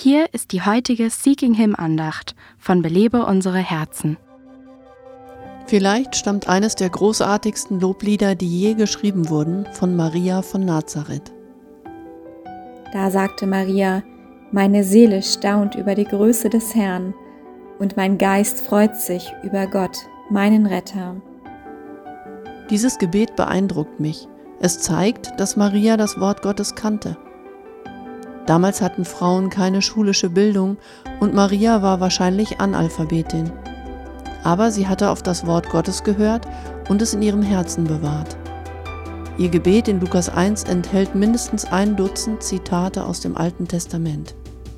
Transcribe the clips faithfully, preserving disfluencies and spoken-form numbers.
Hier ist die heutige Seeking Him Andacht von Belebe unsere Herzen. Vielleicht stammt eines der großartigsten Loblieder, die je geschrieben wurden, von Maria von Nazareth. Da sagte Maria: Meine Seele staunt über die Größe des Herrn, und mein Geist freut sich über Gott, meinen Retter. Dieses Gebet beeindruckt mich. Es zeigt, dass Maria das Wort Gottes kannte. Damals hatten Frauen keine schulische Bildung und Maria war wahrscheinlich Analphabetin. Aber sie hatte auf das Wort Gottes gehört und es in ihrem Herzen bewahrt. Ihr Gebet in Lukas eins enthält mindestens ein Dutzend Zitate aus dem Alten Testament.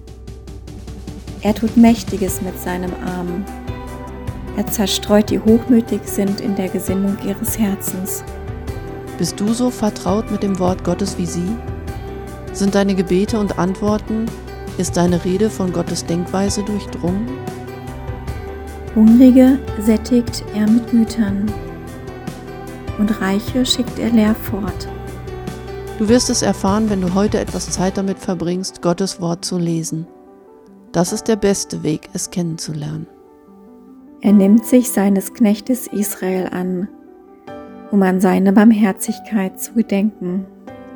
Er tut Mächtiges mit seinem Arm. Er zerstreut, die hochmütig sind in der Gesinnung ihres Herzens. Bist du so vertraut mit dem Wort Gottes wie sie? Sind deine Gebete und Antworten, ist deine Rede von Gottes Denkweise durchdrungen? Hungrige sättigt er mit Gütern, und Reiche schickt er leer fort. Du wirst es erfahren, wenn du heute etwas Zeit damit verbringst, Gottes Wort zu lesen. Das ist der beste Weg, es kennenzulernen. Er nimmt sich seines Knechtes Israel an, um an seine Barmherzigkeit zu gedenken.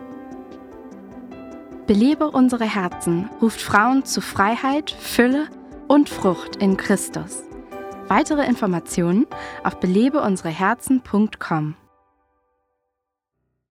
Belebe unsere Herzen ruft Frauen zu Freiheit, Fülle und Frucht in Christus. Weitere Informationen auf belebe unsere herzen punkt com.